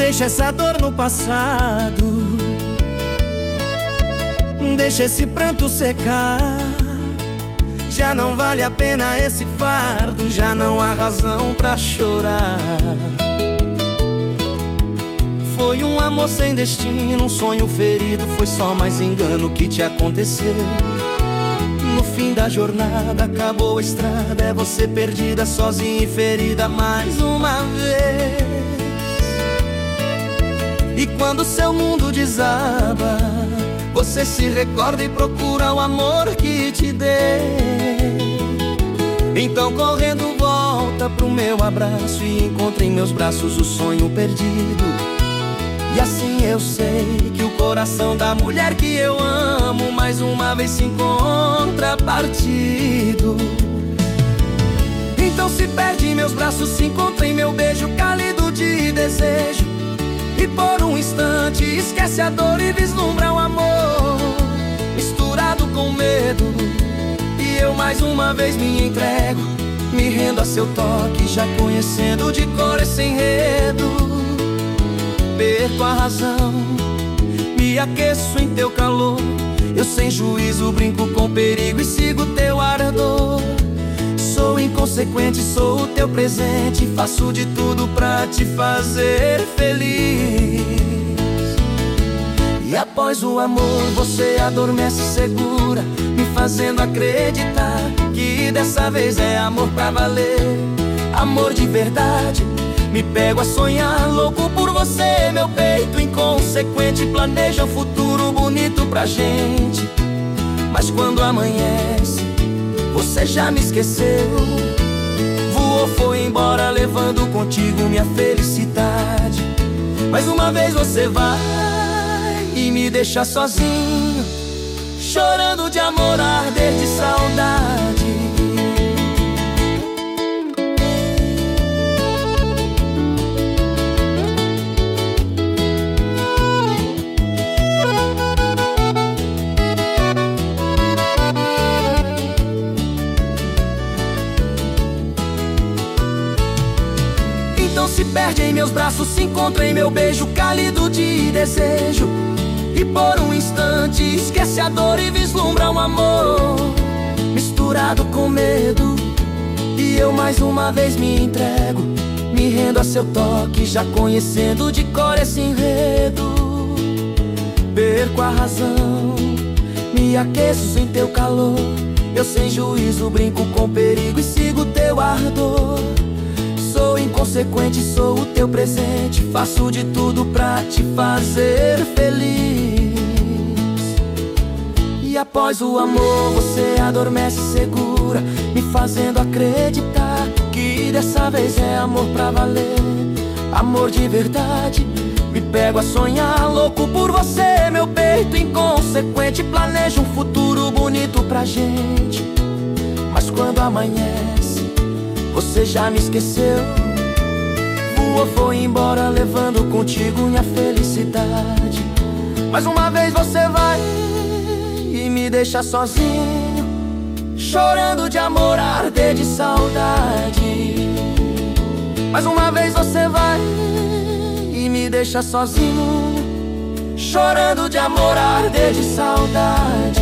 Deixa essa dor no passado, deixa esse pranto secar. Já não vale a pena esse fardo, já não há razão pra chorar. Foi um amor sem destino, um sonho ferido, foi só mais engano que te aconteceu. No fim da jornada acabou a estrada, é você perdida, sozinha e ferida mais uma vez. E quando seu mundo desaba, você se recorda e procura o amor que te dei. Então correndo volta pro meu abraço e encontra em meus braços o sonho perdido. E assim eu sei que o coração da mulher que eu amo mais uma vez se encontra partido. Então se perde em meus braços, se encontra em meu beijo cálido de desejo. E por um instante esquece a dor e vislumbra o amor misturado com medo. E eu mais uma vez me entrego, me rendo a seu toque, já conhecendo de cor esse enredo. Perco a razão, me aqueço em teu calor. Eu sem juízo brinco com perigo e sigo teu ardor. Sou inconsequente, sou o teu presente, faço de tudo pra te fazer feliz. E após o amor você adormece segura, me fazendo acreditar que dessa vez é amor pra valer, amor de verdade. Me pego a sonhar, louco por você, meu peito inconsequente planeja um futuro bonito pra gente. Mas quando amanhece, você já me esqueceu. Voou, foi embora, levando contigo minha felicidade. Mais uma vez você vai e me deixa sozinho, chorando de amor, a arder de saudade. Então se perde em meus braços, se encontra em meu beijo cálido de desejo. E por um instante esquece a dor e vislumbra um amor misturado com medo. E eu mais uma vez me entrego, me rendo a seu toque, já conhecendo de cor esse enredo. Perco a razão, me aqueço em teu calor. Eu sem juízo brinco com perigo e sigo teu ardor. Sou inconsequente, sou o teu presente, faço de tudo pra te fazer feliz. E após o amor você adormece segura, me fazendo acreditar que dessa vez é amor pra valer, amor de verdade. Me pego a sonhar, louco por você, meu peito inconsequente planeja um futuro bonito pra gente. Mas quando amanhece, você já me esqueceu. Voou, foi embora, levando contigo minha felicidade. Mais uma vez você vai e me deixa sozinho, chorando de amor, a arder de saudade. Mais uma vez você vai e me deixa sozinho, chorando de amor, a arder de saudade.